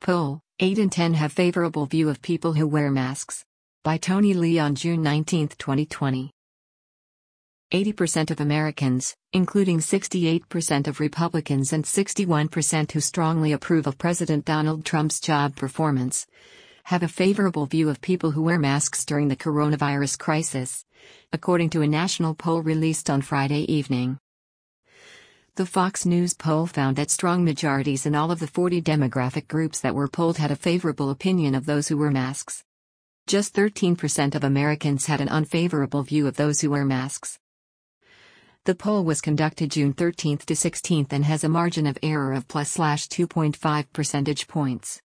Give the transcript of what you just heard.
Poll: 8 in 10 have favorable view of people who wear masks. By Tony Lee on June 19, 2020. 80% of Americans, including 68% of Republicans and 61% who strongly approve of President Donald Trump's job performance, have a favorable view of people who wear masks during the coronavirus crisis, according to a national poll released on Friday evening. The Fox News poll found that strong majorities in all of the 40 demographic groups that were polled had a favorable opinion of those who wear masks. Just 13% of Americans had an unfavorable view of those who wear masks. The poll was conducted June 13 to 16 and has a margin of error of +/2.5 percentage points.